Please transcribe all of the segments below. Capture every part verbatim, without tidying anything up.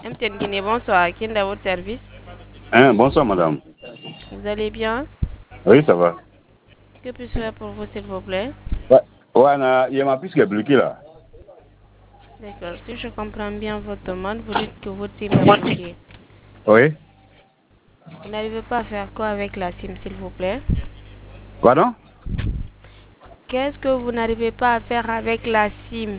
M T N Guinée, bonsoir. Qui est à votre service? Hein, bonsoir, madame. Vous allez bien? Oui, ça va. Que puis-je faire pour vous, s'il vous plaît? Ouais, ouais na, il y a ma puce qui est bloquée là. D'accord. Si je comprends bien votre demande, vous dites que votre SIM est bloquée. Oui. Vous n'arrivez pas à faire quoi avec la SIM, s'il vous plaît? Pardon? Qu'est-ce que vous n'arrivez pas à faire avec la SIM?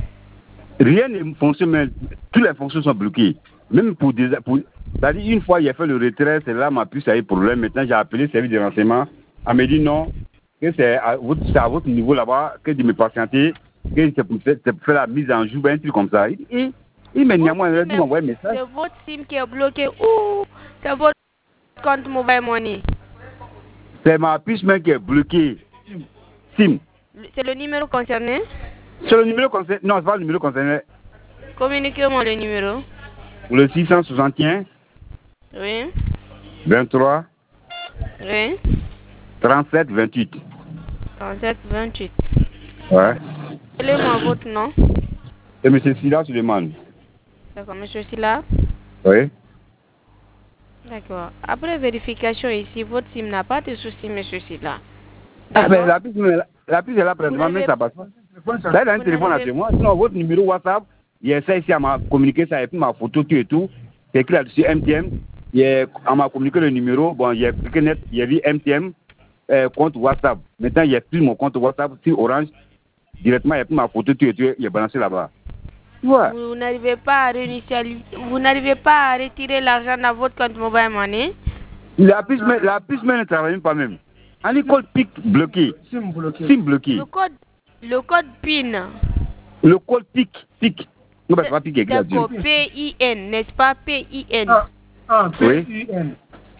Rien ne fonctionne, mais toutes les fonctions sont bloquées. Même pour des... Pour, c'est-à-dire, une fois, il a fait le retrait, c'est là ma puce a eu problème. Maintenant, j'ai appelé le service de renseignement. Elle me dit non, que c'est à votre, c'est à votre niveau là-bas, que de me patienter, que c'est pour, faire- c'est pour faire la mise en joue, un truc comme ça. Et, et, il m'a dit, moi, il m'a envoyé un message. C'est votre SIM qui est bloqué ou c'est votre compte mobile money? C'est ma puce même qui est bloquée. SIM. C'est le numéro concerné? C'est le numéro concerné. Non, c'est pas le numéro concerné. Communiquez-moi le numéro. Le six cent soixante et un, Oui. vingt-trois, Oui. trente-sept, vingt-huit. trente-sept vingt-huit. Ouais. Appelez-moi votre nom. Et M. Silla Suleiman. D'accord, monsieur Silla. Oui. D'accord. Après vérification ici, votre SIM n'a pas de souci, monsieur Silla. Ah ben, la puce, la, la puce est là présentement, mais ça passe pas. Là, il a un téléphone à chez moi. Sinon, votre numéro WhatsApp, il essaie ici à m'a communiqué ça, et puis ma photo, tout et tout. C'est écrit là-dessus M T M. Il est- on m'a communiqué le numéro. Bon, il a cliqué net, il a vu M T M, euh, compte WhatsApp. Maintenant, il a pris mon compte WhatsApp sur Orange. Directement, il a pris ma photo, tout et tout, il est balancé là-bas. Ouais. Vous n'arrivez pas à réinitialiser, vous n'arrivez pas à retirer l'argent dans votre compte mobile money? La puce, mais- la puce même ne travaille même pas même. On est code PIC bloqué. SIM bloqué. SIM bloqué. Le code, le code PIN. Le code PIC, PIC. Non, bah, c'est pas PIC écrit là-dessus. D'accord, P I N, n'est-ce pas? P I N. Ah, ah, Oui. P I N.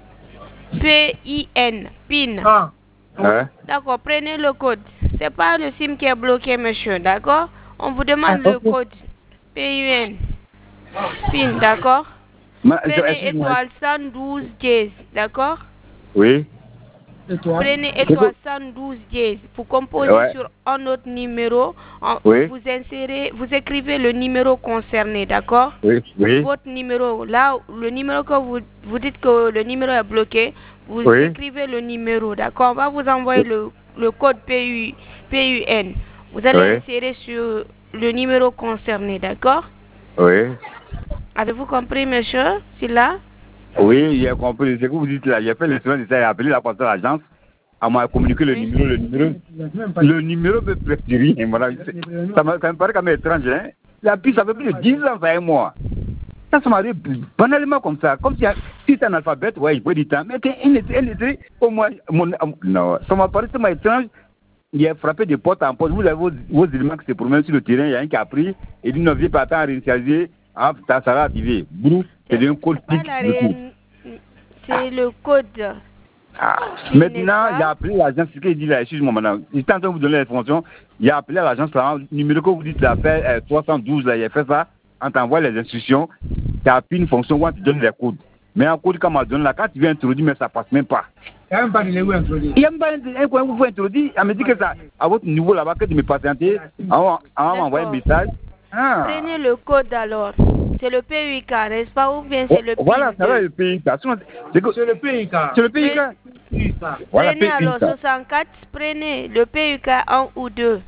P I N, PIN. Ah, Hein? D'accord, prenez le code. C'est pas le SIM qui est bloqué, monsieur, d'accord? On vous demande Ah, le ok. code. P I N. PIN, d'accord? Ma- Prenez excuse-moi. étoile cent douze dièse, d'accord? Oui. étoile. Prenez étoile cent douze dièse. Vous composez Ouais. sur un autre numéro. en- Oui. Vous insérez, vous écrivez le numéro concerné, d'accord? Oui. Oui. Votre numéro, là, le numéro que vous, vous dites que le numéro est bloqué, vous Oui. écrivez le numéro, d'accord? On va vous envoyer le, le code P U, P U N. Vous allez Oui. insérer sur le numéro concerné, d'accord? Oui. Avez-vous compris, monsieur? C'est là? Oui, j'ai compris. C'est que vous dites là. J'ai fait le soin de ça. J'ai appelé la porte de l'agence. On m'a communiqué le Oui. numéro. Le numéro, le numéro me presque rien. Voilà. C'est- Ça, m'a- ça me paraît quand même étrange. Hein? La puce, ça fait plus de dix ans, ça et moi. Ça, ça m'arrive banalement comme ça. Comme si, si c'est un alphabet, ouais, il peut dire tant. Mais elle était, elle était, au moins, mon, non, ça m'a paru tellement étrange. Il a frappé de porte en porte. Vous avez vos, vos éléments qui se promènent sur le terrain. Il y a un qui a pris. Il dit, non, viens pas attendre à réinitialiser. Ah, ça, ça va arriver. Brou, c'est un code Pas PIC. la réelle- C'est le code. Ah. N'est-ce Maintenant, pas? il a appelé l'agence. Ce qu'il dit là, excuse-moi, madame. Il est en train de vous donner l'information. Il a appelé l'agence là. Le numéro que vous dites là, fait euh, trois cent douze là, il a fait ça. On t'envoie les instructions. Tu as appris une fonction où on te donne les codes. Mais un code comme on donne là, quand tu viens introduire, mais ça passe même pas. Il n'y a même pas de l'égo introduit. Il y a même pas un un coin où vous introduire. Elle me dit que ça, à votre niveau là-bas, que de me patienter. On va m'envoyer un message. Ah. Prenez le code alors. C'est le P U K, n'est-ce pas? Ou bien c'est le P I N? Voilà, ça va le pays. C'est que- C'est le P I K. c'est le pays. Mais- P I K. Voilà, Prenez pays. alors soixante-quatre, prenez le P U K un ou deux.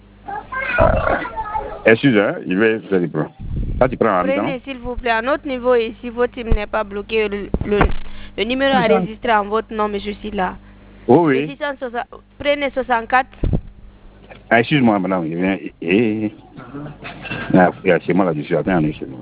Excuse, hein, il va ça tu prends. Ça tu prends en même temps. Prenez s'il vous plaît. À notre niveau ici, votre team n'est pas bloqué. Le, le, le numéro est enregistré en votre nom, mais je suis là. Oh, Le oui. six cent soixante Prenez soixante-quatre. Ah, excuse-moi, madame. Il vient. Eh, eh. Ah, il y a chez moi là-dessus. Attends, un instant.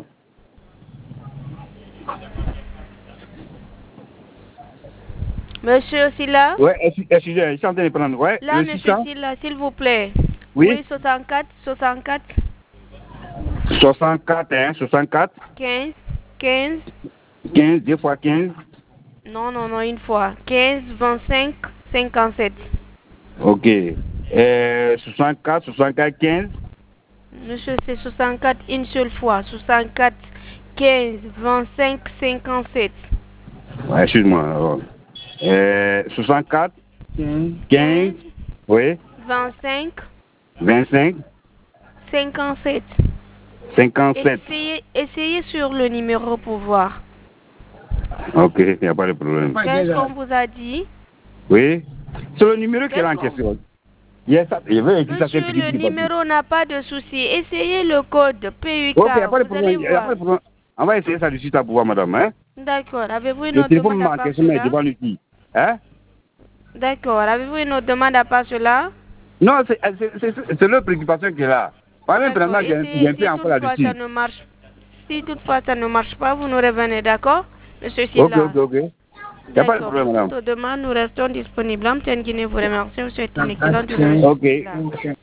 Monsieur Silla? Ouais, excuse- excusez, je suis en train de prendre. Ouais, Là, le monsieur six cents. Silla, s'il vous plaît. Oui. soixante-quatre, soixante-quatre, soixante-quatre, hein, soixante-quatre, quinze, quinze. quinze, deux fois quinze. Non, non, non, une fois. quinze, vingt-cinq, cinquante-sept. Ok. Euh, soixante-quatre, soixante-quatre, quinze. Monsieur, c'est soixante-quatre une seule fois. soixante-quatre, quinze, vingt-cinq, cinquante-sept. Ouais, excuse-moi. alors. Euh, soixante-quatre, quinze, oui, vingt-cinq, vingt-cinq, cinquante-sept. cinquante-sept. Essayez, essayez sur le numéro pour voir. Ok, il n'y a pas de problème. Qu'est-ce qu'on vous a dit? Oui, c'est le numéro qui est là en question. Yes, je veux écrire ça. Monsieur, le numéro n'a pas de souci. Essayez le code P U K. Ok, il n'y a pas de vous allez problème. Y a pas de problème. On va essayer ça de suite à pouvoir, madame. Hein? D'accord. Avez-vous une Le autre téléphone demande à manque, part c'est mais cela? devant l'outil. Hein? D'accord. Avez-vous une autre demande à part cela? Non, c'est c'est leur préoccupation qui est là. Par même, D'accord. pendant qu'il y a un peu encore là-dessus. Ça ne marche. Si toutefois ça ne marche pas, vous nous revenez, d'accord? Monsieur Ok, Silla. ok, ok. Il n'y a pas de problème, madame. Demain, nous restons disponibles. Mme Guinée vous remercie. Vous souhaite une excellente journée. Ok.